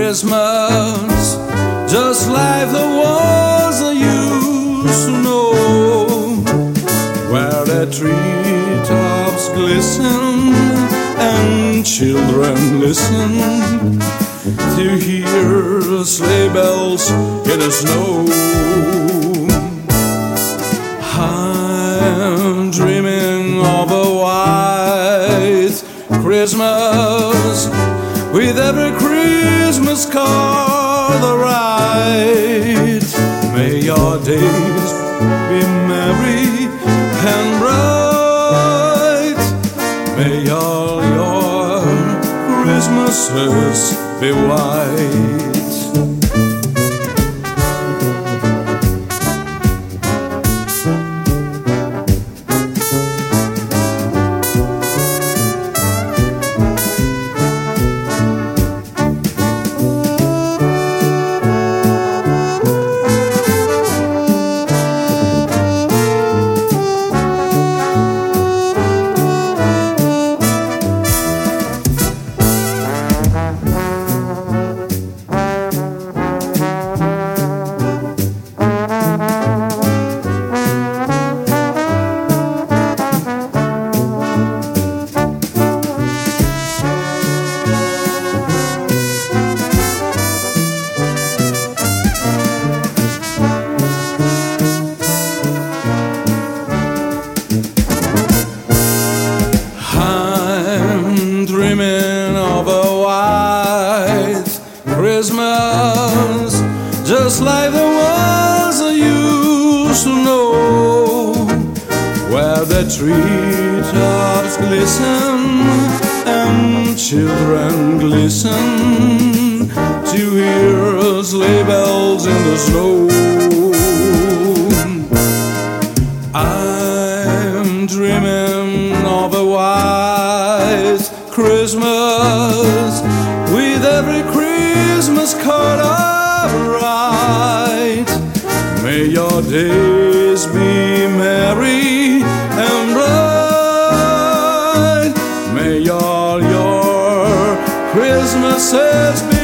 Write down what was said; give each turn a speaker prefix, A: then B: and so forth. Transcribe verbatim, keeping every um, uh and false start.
A: Christmas, just like the ones I used to know, where the treetops glisten and children listen to hear sleigh bells in the snow. I'm dreaming of a white Christmas, with every Christmas card I write. May your days be merry and bright. May all your Christmases be white. Dreaming of a white Christmas, just like the ones I used to know, where the treetops glisten and children glisten to hear sleigh bells in the snow. I'm dreaming of a white Christmas, with every Christmas card I write. May your days be merry and bright. May all your Christmases be